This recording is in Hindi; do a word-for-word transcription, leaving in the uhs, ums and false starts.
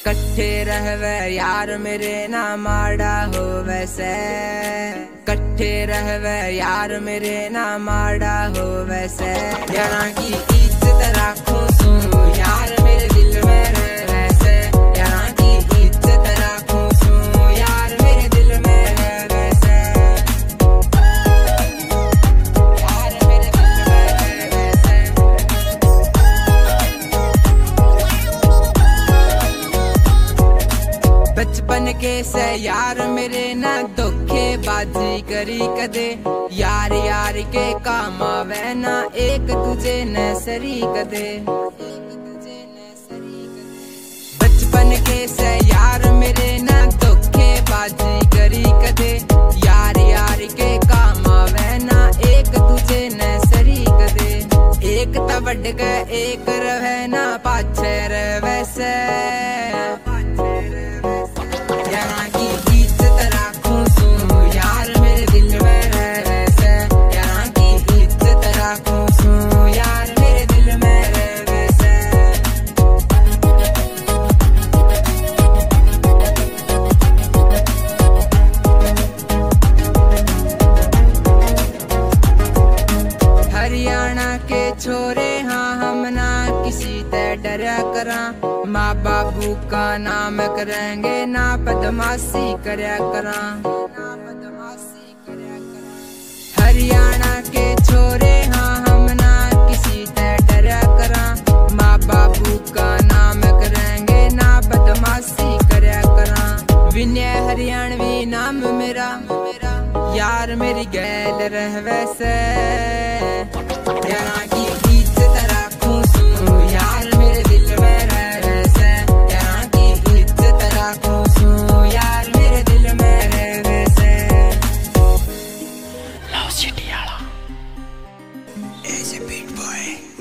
कट्ठे रहवे यार मेरे ना माड़ा हो वैसे, कट्ठे रहवे यार मेरे ना माड़ा हो वैसे। यारा की इज्जत राखो तू यार मेरे दिल में रह वैसे, यारा की इज्जत राखो तू यार मेरे दिल में रह वैसे, यार मेरे दिल में रह वैसे। बचपन के से यार मेरे ना धोखेबाजी करी कदे, यार यार के काम आवे ना एक तुझे न सरी कदे। बचपन के से यार मेरे ना धोखेबाजी करी कदे, यार यार के काम आवे ना एक तुझे न सरी कदे। एक तबड़ के एक रहे ना पाछे रह वैसे, यारा की इज्जत राखूं तू यार मेरे दिल में रह वैसे, यारा की इज्जत राखूं तू यार मेरे दिल में रह वैसे। हरियाणा के छोरे हाँ हम ना किसी ते डरा करा, माँ बाबू का नाम करेंगे ना बदमाशी करया करा। हरियाणा के छोरे हाँ हम ना किसी ते डरा करा, माँ बाबू का नाम करेंगे ना बदमाशी करया करा। विनय हरियाणवी नाम मेरा, यार मेरी गैल रह वैसे, यारा की इज्जत राखूं तू यार मेरे दिल में रह वैसे, यारा की इज्जत राखूं तू यार मेरे दिल में रह वैसे। लव सिटी आला एज ए बिग बॉय।